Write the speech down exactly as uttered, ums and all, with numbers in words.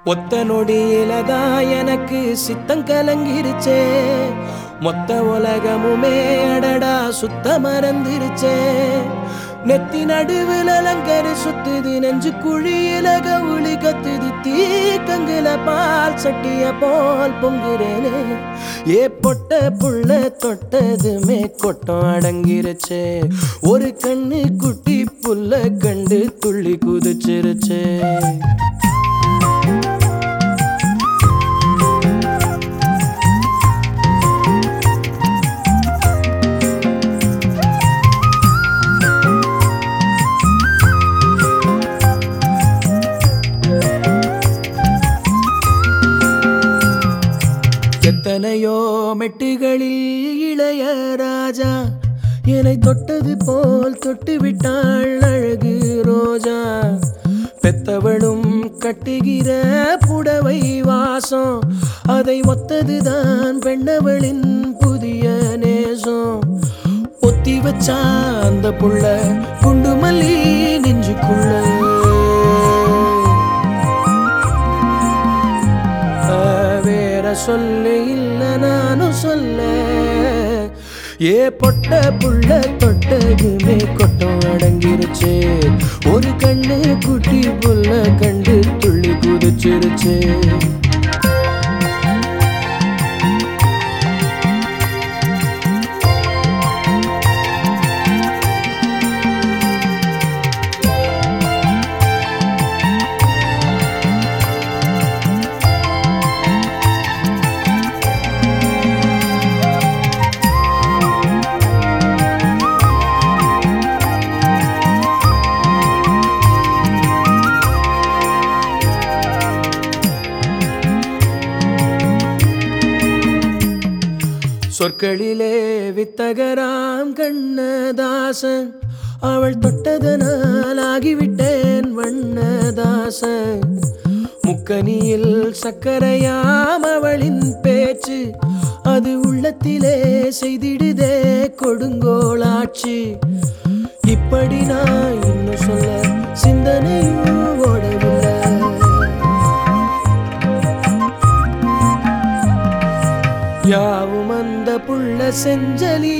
ஒத்த நொடியிலதான் எனக்கு சித்தம் கலங்கிருச்சே. மொத்த உலகமுமே அடடா சுத்த மறந்துருச்சே. நெத்தி நடுவில் அலங்கரி சுத்துது, நெஞ்சு குழியில கவுளி கத்துது, தீக்கங்குல பால் சட்டிய போல் பொங்குறேனே. ஏ பொட்ட புள்ள தொட்டதுமே கொட்டம் அடங்கிருச்சே. ஒரு கண்ணு குட்டி புள்ள கண்டு துள்ளி குதிச்சிருச்சே. எத்தனையோ மெட்டுகளில் இளைய ராஜா என்னை தொட்டது போல் தொட்டு விட்டாள் அழகு ரோஜா. பெத்தவளும் கட்டுகிற புடவை வாசம், அதை ஒத்ததுதான் பெண்ணவளின் புதிய நேசம். பொத்தி வச்சா அந்த புள்ள குண்டு மல்லி நெஞ்சுக்குள்ள. சொல்ல இல்ல நானும் சொல்ல. ஏ பொட்ட புள்ள தொட்டதுமே கொட்டம் அடங்கிருச்சே. ஒரு கண்ணு குட்டி புள்ள கண்டு துள்ளி குதிச்சிருச்சே. சொற்களிலே வித்தகராம் கண்ணதாசன், அவள் தொட்டதனால் ஆகிவிட்டேன் வண்ணதாசன். முக்கனியில் சக்கரையாம் அவளின் பேச்சு, அது உள்ளத்திலே செய்திடுதே கொடுங்கோளாட்சி. இப்படி நான் இன்னும் சொல்ல சிந்தனையும் ஓடவில்லை. யாவும் அந்த புள்ள செஞ்சலி